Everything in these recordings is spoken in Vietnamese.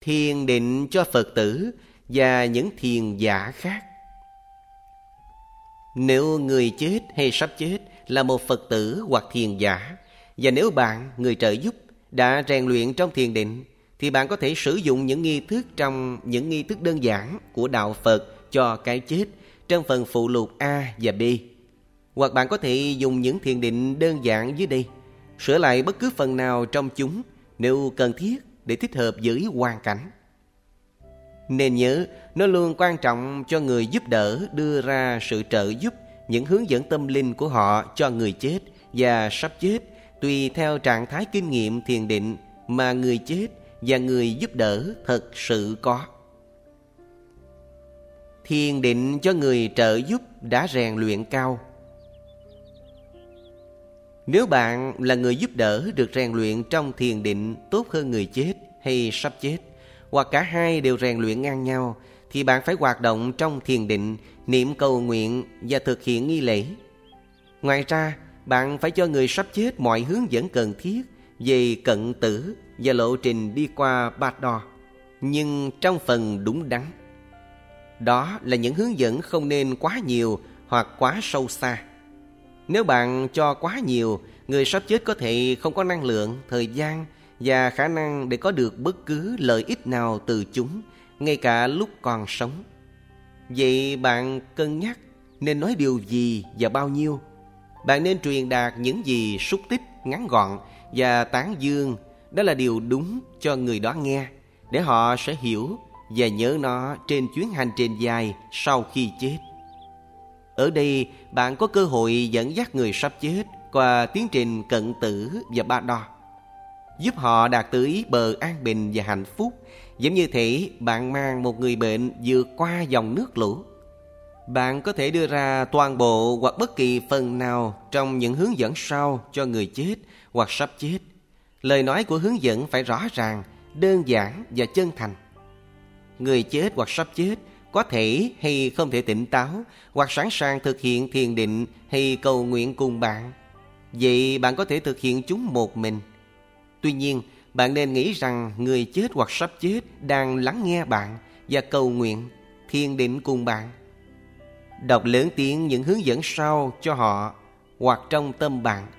thiền định cho Phật tử và những thiền giả khác. Nếu người chết hay sắp chết là một Phật tử hoặc thiền giả, và nếu bạn, người trợ giúp, đã rèn luyện trong thiền định, thì bạn có thể sử dụng những nghi thức trong những nghi thức đơn giản của Đạo Phật cho cái chết trong phần phụ lục A và B. Hoặc bạn có thể dùng những thiền định đơn giản dưới đây, sửa lại bất cứ phần nào trong chúng nếu cần thiết để thích hợp với hoàn cảnh. Nên nhớ, nó luôn quan trọng cho người giúp đỡ đưa ra sự trợ giúp, những hướng dẫn tâm linh của họ cho người chết và sắp chết, tùy theo trạng thái kinh nghiệm thiền định mà người chết và người giúp đỡ thật sự có. Thiền định cho người trợ giúp đã rèn luyện cao. Nếu bạn là người giúp đỡ được rèn luyện trong thiền định tốt hơn người chết hay sắp chết, hoặc cả hai đều rèn luyện ngang nhau, thì bạn phải hoạt động trong thiền định, niệm cầu nguyện và thực hiện nghi lễ. Ngoài ra, bạn phải cho người sắp chết mọi hướng dẫn cần thiết về cận tử và lộ trình đi qua Bát Đo, nhưng trong phần đúng đắn. Đó là những hướng dẫn không nên quá nhiều hoặc quá sâu xa. Nếu bạn cho quá nhiều, người sắp chết có thể không có năng lượng, thời gian và khả năng để có được bất cứ lợi ích nào từ chúng, ngay cả lúc còn sống. Vậy bạn cân nhắc nên nói điều gì và bao nhiêu. Bạn nên truyền đạt những gì xúc tích, ngắn gọn và tán dương. Đó là điều đúng cho người đó nghe, để họ sẽ hiểu và nhớ nó trên chuyến hành trình dài sau khi chết. Ở đây, bạn có cơ hội dẫn dắt người sắp chết qua tiến trình cận tử và Bát Đo, giúp họ đạt tới bờ an bình và hạnh phúc, giống như thể bạn mang một người bệnh vượt qua dòng nước lũ. Bạn có thể đưa ra toàn bộ hoặc bất kỳ phần nào trong những hướng dẫn sau cho người chết hoặc sắp chết. Lời nói của hướng dẫn phải rõ ràng, đơn giản và chân thành. Người chết hoặc sắp chết có thể hay không thể tỉnh táo, hoặc sẵn sàng thực hiện thiền định hay cầu nguyện cùng bạn. Vậy bạn có thể thực hiện chúng một mình. Tuy nhiên, bạn nên nghĩ rằng người chết hoặc sắp chết đang lắng nghe bạn và cầu nguyện, thiền định cùng bạn. Đọc lớn tiếng những hướng dẫn sau cho họ hoặc trong tâm bạn.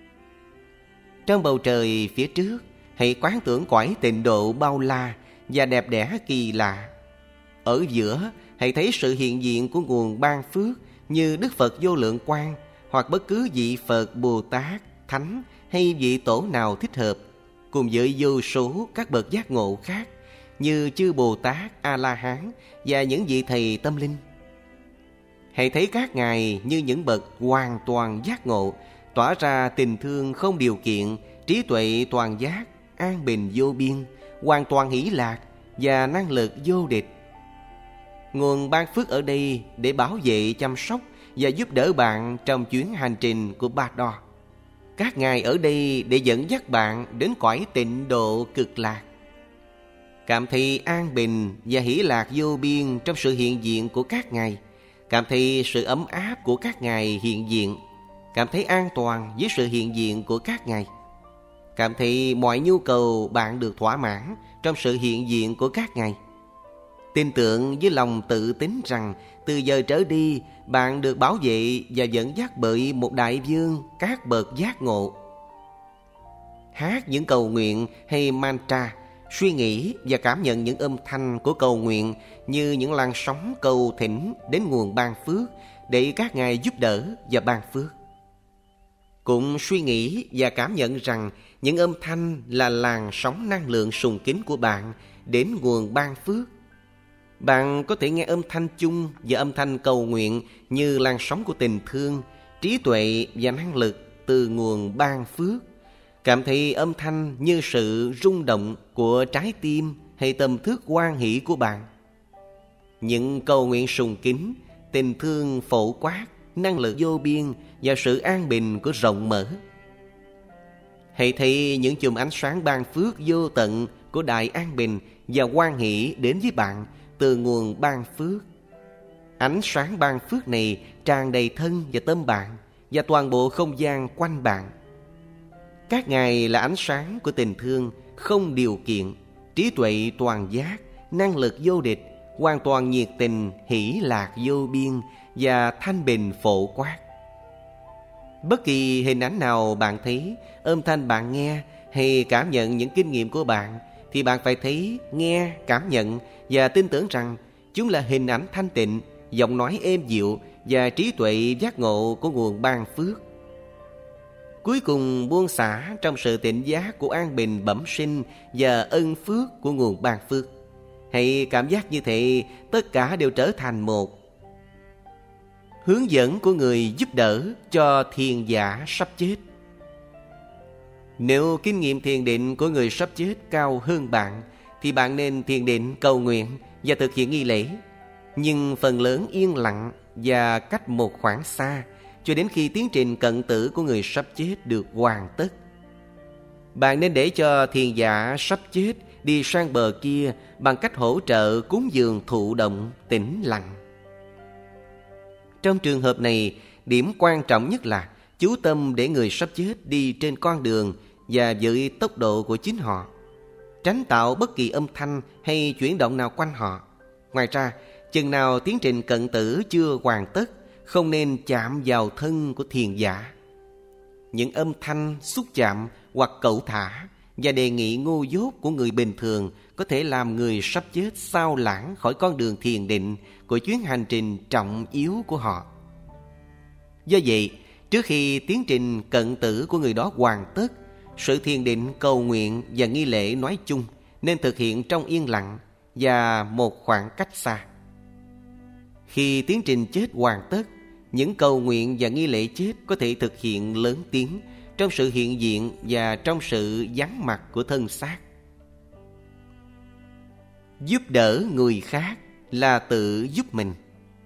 Trong bầu trời phía trước, hãy quán tưởng cõi tịnh độ bao la và đẹp đẽ kỳ lạ. Ở giữa, hãy thấy sự hiện diện của nguồn ban phước như Đức Phật Vô Lượng Quang, hoặc bất cứ vị Phật, Bồ Tát, Thánh hay vị tổ nào thích hợp, cùng với vô số các bậc giác ngộ khác như chư Bồ Tát, A-la-hán và những vị thầy tâm linh. Hãy thấy các ngài như những bậc hoàn toàn giác ngộ, tỏa ra tình thương không điều kiện, trí tuệ toàn giác, an bình vô biên, hoàn toàn hỷ lạc và năng lực vô địch. Nguồn ban phước ở đây để bảo vệ, chăm sóc và giúp đỡ bạn trong chuyến hành trình của Bát Đo. Các ngài ở đây để dẫn dắt bạn đến cõi tịnh độ cực lạc. Cảm thấy an bình và hỷ lạc vô biên trong sự hiện diện của các ngài. Cảm thấy sự ấm áp của các ngài hiện diện. Cảm thấy an toàn với sự hiện diện của các ngài. Cảm thấy mọi nhu cầu bạn được thỏa mãn trong sự hiện diện của các ngài. Tin tưởng với lòng tự tín rằng từ giờ trở đi bạn được bảo vệ và dẫn dắt bởi một đại vương các bậc giác ngộ. Hát những cầu nguyện hay mantra, suy nghĩ và cảm nhận những âm thanh của cầu nguyện như những làn sóng cầu thỉnh đến nguồn ban phước để các ngài giúp đỡ và ban phước. Cũng suy nghĩ và cảm nhận rằng những âm thanh là làn sóng năng lượng sùng kính của bạn đến nguồn ban phước. Bạn có thể nghe âm thanh chung và âm thanh cầu nguyện như làn sóng của tình thương, trí tuệ và năng lực từ nguồn ban phước. Cảm thấy âm thanh như sự rung động của trái tim hay tâm thức hoan hỷ của bạn. Những cầu nguyện sùng kính, tình thương phổ quát, năng lực vô biên và sự an bình của rộng mở. Hãy thấy những chùm ánh sáng ban phước vô tận của đại an bình và hoan hỷ đến với bạn từ nguồn ban phước. Ánh sáng ban phước này tràn đầy thân và tâm bạn và toàn bộ không gian quanh bạn. Các ngài là ánh sáng của tình thương không điều kiện, trí tuệ toàn giác, năng lực vô địch, hoàn toàn nhiệt tình, hỷ lạc vô biên và thanh bình phổ quát. Bất kỳ hình ảnh nào bạn thấy, âm thanh bạn nghe hay cảm nhận những kinh nghiệm của bạn, thì bạn phải thấy, nghe, cảm nhận và tin tưởng rằng chúng là hình ảnh thanh tịnh, giọng nói êm dịu và trí tuệ giác ngộ của nguồn ban phước. Cuối cùng buông xả trong sự tỉnh giác của an bình bẩm sinh và ân phước của nguồn ban phước. Hãy cảm giác như thế, tất cả đều trở thành một. Hướng dẫn của người giúp đỡ cho thiền giả sắp chết. Nếu kinh nghiệm thiền định của người sắp chết cao hơn bạn, thì bạn nên thiền định, cầu nguyện và thực hiện nghi lễ. Nhưng phần lớn yên lặng và cách một khoảng xa, cho đến khi tiến trình cận tử của người sắp chết được hoàn tất. Bạn nên để cho thiền giả sắp chết đi sang bờ kia bằng cách hỗ trợ cúng dường thụ động, tĩnh lặng. Trong trường hợp này, điểm quan trọng nhất là chú tâm để người sắp chết đi trên con đường và với tốc độ của chính họ, tránh tạo bất kỳ âm thanh hay chuyển động nào quanh họ. Ngoài ra, chừng nào tiến trình cận tử chưa hoàn tất, không nên chạm vào thân của thiền giả. Những âm thanh, xúc chạm hoặc cẩu thả và đề nghị ngu dốt của người bình thường có thể làm người sắp chết xao lãng khỏi con đường thiền định của chuyến hành trình trọng yếu của họ. Do vậy, trước khi tiến trình cận tử của người đó hoàn tất, sự thiền định, cầu nguyện và nghi lễ nói chung nên thực hiện trong yên lặng và một khoảng cách xa. Khi tiến trình chết hoàn tất, những cầu nguyện và nghi lễ chết có thể thực hiện lớn tiếng trong sự hiện diện và trong sự vắng mặt của thân xác. Giúp đỡ người khác là tự giúp mình.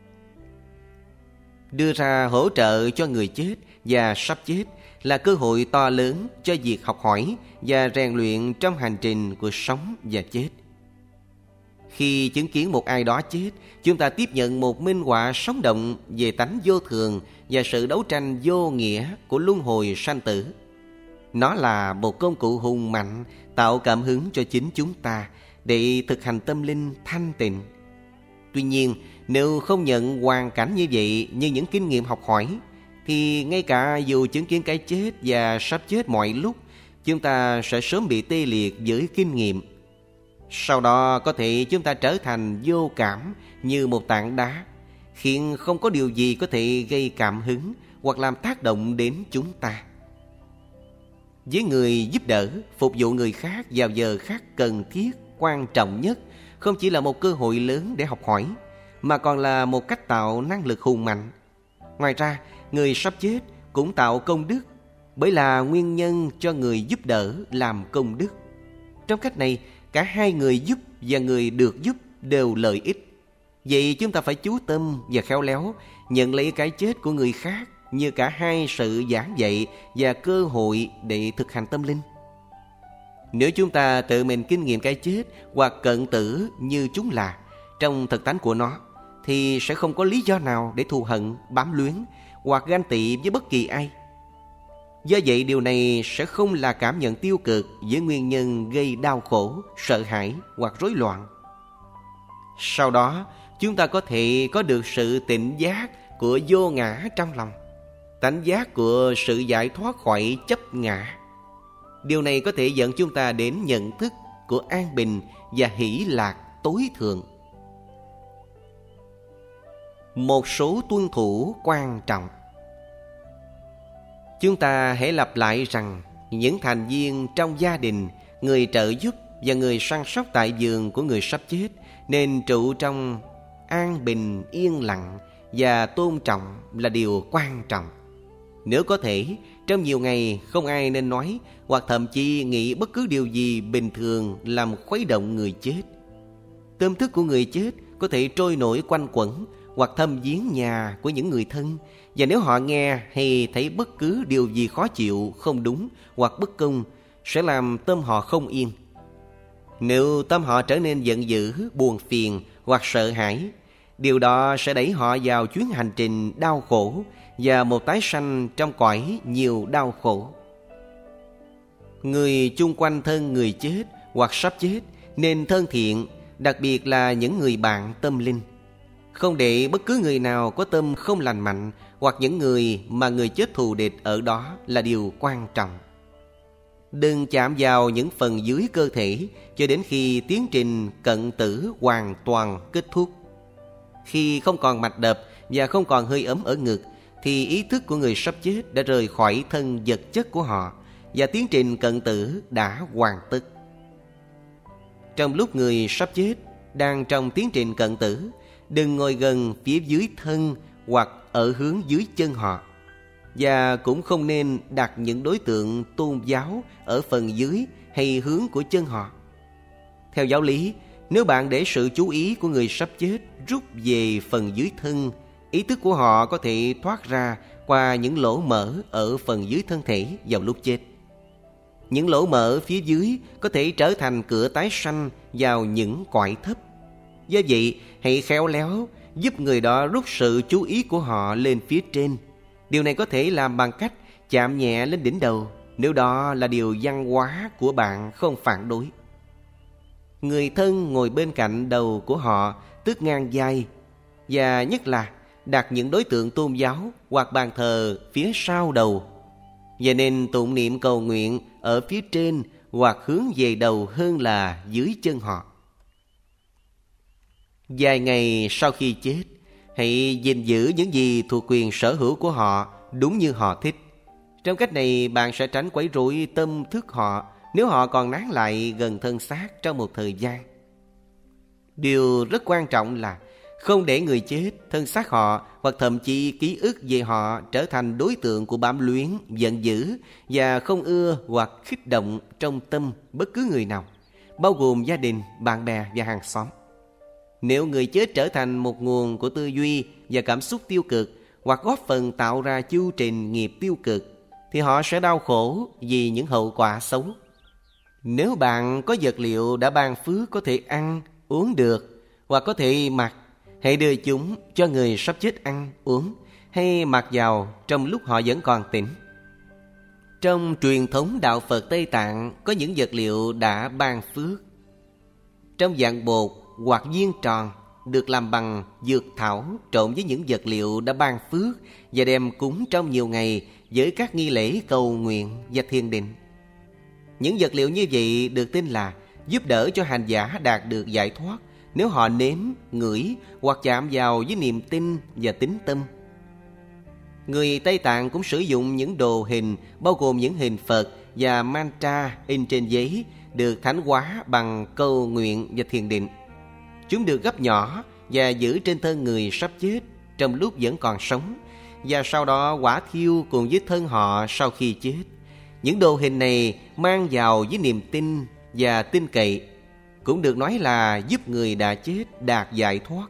Đưa ra hỗ trợ cho người chết và sắp chết là cơ hội to lớn cho việc học hỏi và rèn luyện trong hành trình của sống và chết. Khi chứng kiến một ai đó chết, chúng ta tiếp nhận một minh họa sống động về tánh vô thường và sự đấu tranh vô nghĩa của luân hồi sanh tử. Nó là một công cụ hùng mạnh tạo cảm hứng cho chính chúng ta để thực hành tâm linh thanh tịnh. Tuy nhiên, nếu không nhận hoàn cảnh như vậy như những kinh nghiệm học hỏi, thì ngay cả dù chứng kiến cái chết và sắp chết mọi lúc, chúng ta sẽ sớm bị tê liệt với kinh nghiệm. Sau đó có thể chúng ta trở thành vô cảm như một tảng đá, khiến không có điều gì có thể gây cảm hứng hoặc làm tác động đến chúng ta. Với người giúp đỡ, phục vụ người khác vào giờ khắc cần thiết, quan trọng nhất không chỉ là một cơ hội lớn để học hỏi, mà còn là một cách tạo năng lực hùng mạnh. Ngoài ra, người sắp chết cũng tạo công đức, bởi là nguyên nhân cho người giúp đỡ làm công đức. Trong cách này, cả hai người giúp và người được giúp đều lợi ích. Vậy chúng ta phải chú tâm và khéo léo nhận lấy cái chết của người khác như cả hai sự giảng dạy và cơ hội để thực hành tâm linh. Nếu chúng ta tự mình kinh nghiệm cái chết hoặc cận tử như chúng là trong thực tánh của nó, thì sẽ không có lý do nào để thù hận, bám luyến hoặc ganh tị với bất kỳ ai. Do vậy điều này sẽ không là cảm nhận tiêu cực với nguyên nhân gây đau khổ, sợ hãi hoặc rối loạn. Sau đó, chúng ta có thể có được sự tỉnh giác của vô ngã trong lòng, tánh giác của sự giải thoát khỏi chấp ngã. Điều này có thể dẫn chúng ta đến nhận thức của an bình và hỷ lạc tối thượng. Một số tuân thủ quan trọng. Chúng ta hãy lặp lại rằng những thành viên trong gia đình, người trợ giúp và người săn sóc tại giường của người sắp chết nên trụ trong an bình, yên lặng và tôn trọng là điều quan trọng. Nếu có thể, trong nhiều ngày không ai nên nói hoặc thậm chí nghĩ bất cứ điều gì bình thường làm khuấy động người chết. Tâm thức của người chết có thể trôi nổi quanh quẩn hoặc thăm viếng nhà của những người thân, và nếu họ nghe hay thấy bất cứ điều gì khó chịu, không đúng hoặc bất công, sẽ làm tâm họ không yên. Nếu tâm họ trở nên giận dữ, buồn phiền hoặc sợ hãi, điều đó sẽ đẩy họ vào chuyến hành trình đau khổ và một tái sanh trong cõi nhiều đau khổ. Người chung quanh thân người chết hoặc sắp chết nên thân thiện, đặc biệt là những người bạn tâm linh. Không để bất cứ người nào có tâm không lành mạnh hoặc những người mà người chết thù địch ở đó là điều quan trọng. Đừng chạm vào những phần dưới cơ thể cho đến khi tiến trình cận tử hoàn toàn kết thúc. Khi không còn mạch đập và không còn hơi ấm ở ngực thì ý thức của người sắp chết đã rời khỏi thân vật chất của họ và tiến trình cận tử đã hoàn tất. Trong lúc người sắp chết đang trong tiến trình cận tử, đừng ngồi gần phía dưới thân hoặc ở hướng dưới chân họ. Và cũng không nên đặt những đối tượng tôn giáo ở phần dưới hay hướng của chân họ. Theo giáo lý, nếu bạn để sự chú ý của người sắp chết rút về phần dưới thân, ý thức của họ có thể thoát ra qua những lỗ mở ở phần dưới thân thể vào lúc chết. Những lỗ mở phía dưới có thể trở thành cửa tái sanh vào những cõi thấp. Do vậy, hãy khéo léo giúp người đó rút sự chú ý của họ lên phía trên. Điều này có thể làm bằng cách chạm nhẹ lên đỉnh đầu, nếu đó là điều văn hóa của bạn không phản đối. Người thân ngồi bên cạnh đầu của họ, tức ngang vai, và nhất là đặt những đối tượng tôn giáo hoặc bàn thờ phía sau đầu. Và nên tụng niệm cầu nguyện ở phía trên hoặc hướng về đầu hơn là dưới chân họ. Vài ngày sau khi chết, hãy gìn giữ những gì thuộc quyền sở hữu của họ đúng như họ thích. Trong cách này bạn sẽ tránh quấy rối tâm thức họ nếu họ còn nán lại gần thân xác trong một thời gian. Điều rất quan trọng là không để người chết, thân xác họ hoặc thậm chí ký ức về họ trở thành đối tượng của bám luyến, giận dữ và không ưa hoặc khích động trong tâm bất cứ người nào, bao gồm gia đình, bạn bè và hàng xóm. Nếu người chết trở thành một nguồn của tư duy và cảm xúc tiêu cực hoặc góp phần tạo ra chu trình nghiệp tiêu cực, thì họ sẽ đau khổ vì những hậu quả xấu. Nếu bạn có vật liệu đã ban phước có thể ăn, uống được hoặc có thể mặc, hãy đưa chúng cho người sắp chết ăn, uống hay mặc vào trong lúc họ vẫn còn tỉnh. Trong truyền thống đạo Phật Tây Tạng có những vật liệu đã ban phước trong dạng bột hoặc viên tròn, được làm bằng dược thảo trộn với những vật liệu đã ban phước và đem cúng trong nhiều ngày với các nghi lễ cầu nguyện và thiền định. Những vật liệu như vậy được tin là giúp đỡ cho hành giả đạt được giải thoát nếu họ nếm, ngửi hoặc chạm vào với niềm tin và tín tâm. Người Tây Tạng cũng sử dụng những đồ hình bao gồm những hình Phật và mantra in trên giấy được thánh hóa bằng cầu nguyện và thiền định. Chúng được gấp nhỏ và giữ trên thân người sắp chết trong lúc vẫn còn sống, và sau đó hỏa thiêu cùng với thân họ sau khi chết. Những đồ hình này mang vào với niềm tin và tin cậy, cũng được nói là giúp người đã chết đạt giải thoát.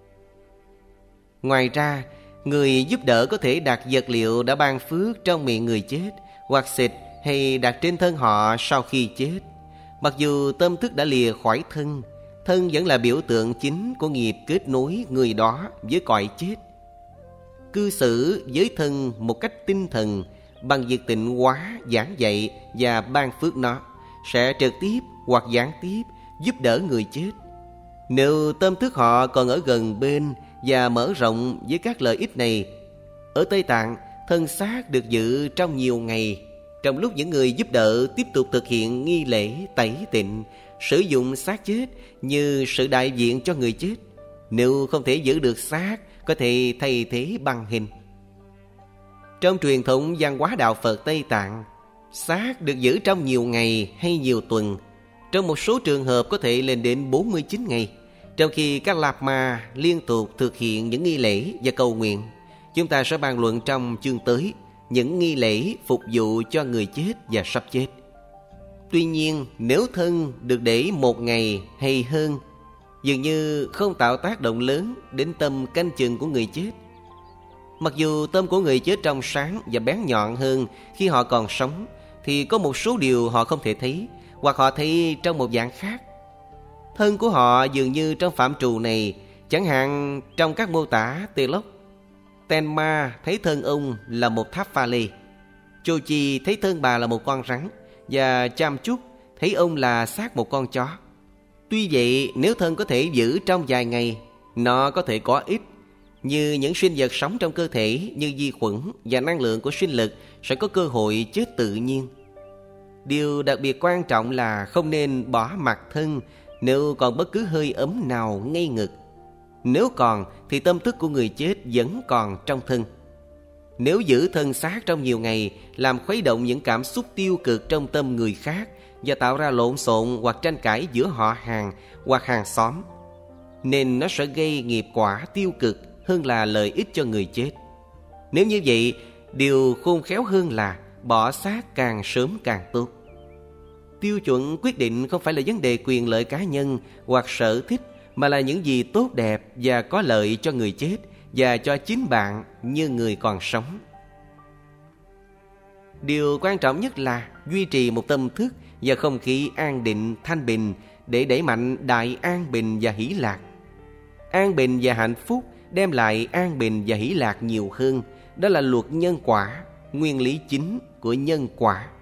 Ngoài ra, người giúp đỡ có thể đặt vật liệu đã ban phước trong miệng người chết, hoặc xịt hay đặt trên thân họ sau khi chết. Mặc dù tâm thức đã lìa khỏi thân, thân vẫn là biểu tượng chính của nghiệp kết nối người đó với cõi chết. Cư xử với thân một cách tinh thần bằng việc tịnh hóa, giảng dạy và ban phước nó sẽ trực tiếp hoặc gián tiếp giúp đỡ người chết. Nếu tâm thức họ còn ở gần bên và mở rộng với các lợi ích này, ở Tây Tạng, thân xác được giữ trong nhiều ngày, trong lúc những người giúp đỡ tiếp tục thực hiện nghi lễ tẩy tịnh, sử dụng xác chết như sự đại diện cho người chết. Nếu không thể giữ được xác, có thể thay thế bằng hình. Trong truyền thống văn hóa đạo Phật Tây Tạng, xác được giữ trong nhiều ngày hay nhiều tuần. Trong một số trường hợp có thể lên đến 49 ngày. Trong khi các Lạt Ma liên tục thực hiện những nghi lễ và cầu nguyện. Chúng ta sẽ bàn luận trong chương tới những nghi lễ phục vụ cho người chết và sắp chết. Tuy nhiên, nếu thân được để 1 ngày hay hơn, dường như không tạo tác động lớn đến tâm canh chừng của người chết. Mặc dù tâm của người chết trong sáng và bén nhọn hơn khi họ còn sống, thì có một số điều họ không thể thấy, hoặc họ thấy trong một dạng khác. Thân của họ dường như trong phạm trù này, chẳng hạn trong các mô tả Telok, Tenma thấy thân ông là một tháp pha lê, Chochi thấy thân bà là một con rắn, và Chamchuk thấy ông là xác một con chó. Tuy vậy, nếu thân có thể giữ trong vài ngày, nó có thể có ích. Như những sinh vật sống trong cơ thể như vi khuẩn và năng lượng của sinh lực sẽ có cơ hội chết tự nhiên. Điều đặc biệt quan trọng là không nên bỏ mặc thân nếu còn bất cứ hơi ấm nào ngay ngực. Nếu còn thì tâm thức của người chết vẫn còn trong thân. Nếu giữ thân xác trong nhiều ngày, làm khuấy động những cảm xúc tiêu cực trong tâm người khác và tạo ra lộn xộn hoặc tranh cãi giữa họ hàng hoặc hàng xóm, nên nó sẽ gây nghiệp quả tiêu cực hơn là lợi ích cho người chết. Nếu như vậy, điều khôn khéo hơn là bỏ xác càng sớm càng tốt. Tiêu chuẩn quyết định không phải là vấn đề quyền lợi cá nhân hoặc sở thích, mà là những gì tốt đẹp và có lợi cho người chết và cho chính bạn như người còn sống. Điều quan trọng nhất là duy trì một tâm thức và không khí an định, thanh bình để đẩy mạnh đại an bình và hỷ lạc. An bình và hạnh phúc đem lại an bình và hỷ lạc nhiều hơn. Đó là luật nhân quả, nguyên lý chính của nhân quả.